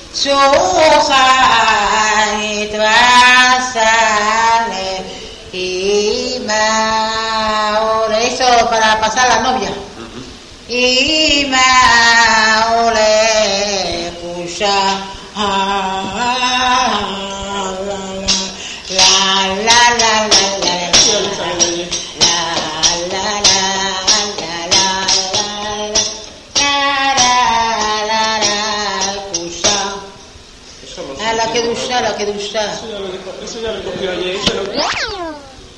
Sohai Tvasale y Maole, eso para pasar a la novia. Y Maole Pusha la la la la la la que ducha. Eso ya lo cogió ayer.